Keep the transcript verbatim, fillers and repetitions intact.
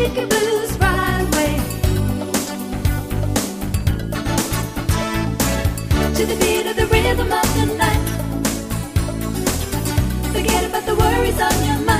Take your blues right away to the beat of the rhythm of the night. Forget about the worries on your mind.